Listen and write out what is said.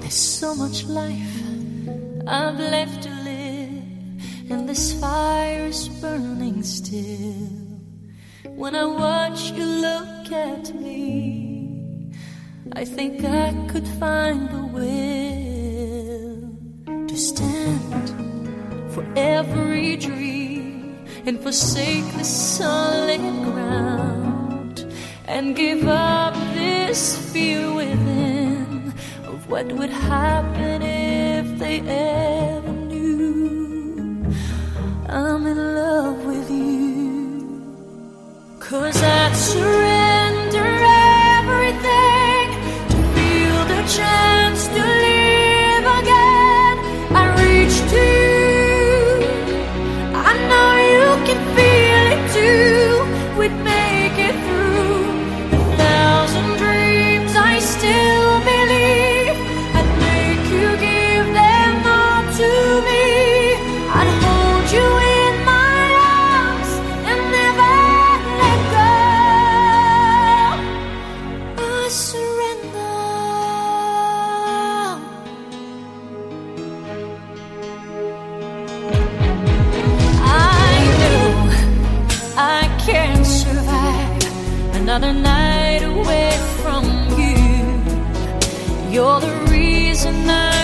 So much life I've left to live, and this fire is burning still. When I watch you look at me, I think I could find the will to stand for every dream and forsake the solid ground and give up this fear within of what would happen if they ever knew I'm in love with you. 'Cause I'd surrender everything to feel the chance to live again. I reach to you, I know you can feel it too. We'd make it through 1,000 dreams, I still believe. I'd make you give them all to me. I'd hold you in my arms and never let go. I surrender. I know I can't survive another night away from you. You're the reason I